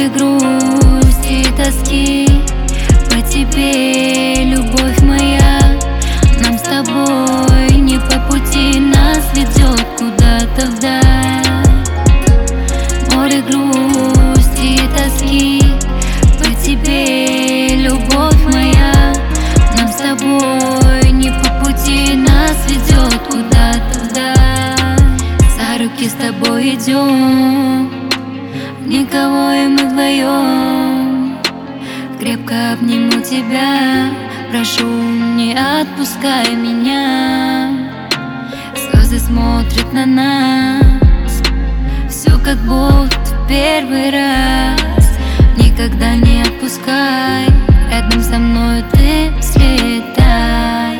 Море грусти и тоски по тебе, любовь моя. Нам с тобой не по пути, нас ведет куда-то вдаль. Море грусти и тоски по тебе, любовь моя. Нам с тобой не по пути, нас ведет куда-то вдаль. За руки с тобой идем, никого, и мы вдвоем. Крепко обниму тебя, прошу, не отпускай меня. Слезы смотрят на нас, все как будто в первый раз. Никогда не отпускай, рядом со мной ты взлетай.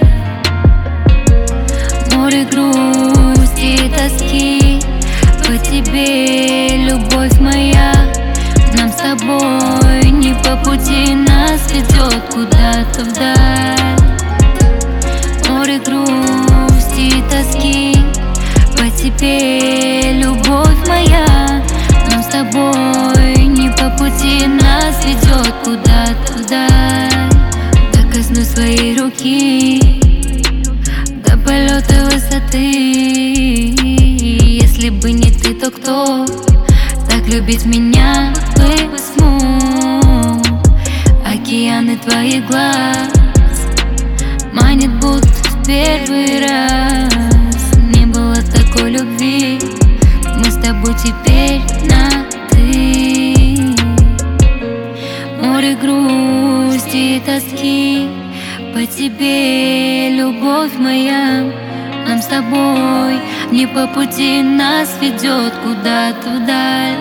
Море грусти и тоски по тебе, любовь моя. Нам с тобой не по пути, нас ведет куда-то вдаль. Море грусти и тоски по тебе, любовь моя. Нам с тобой не по пути, нас ведет куда-то вдаль. Да коснусь своей руки, до полета высоты. Если бы не ты, то кто так любить меня бы смог? Океаны твоих глаз манит будто в первый раз. Не было такой любви, мы с тобой теперь на ты. Море грусти и тоски по тебе, любовь моя. Нам с тобой не по пути, нас ведет куда-то вдаль.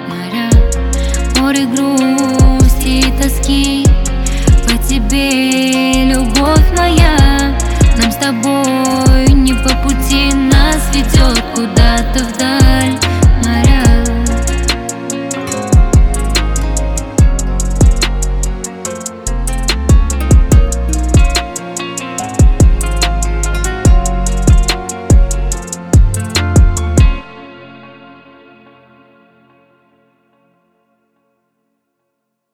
Море грусти и тоски по тебе, любовь моя. Нам с тобой не по пути, нас ведет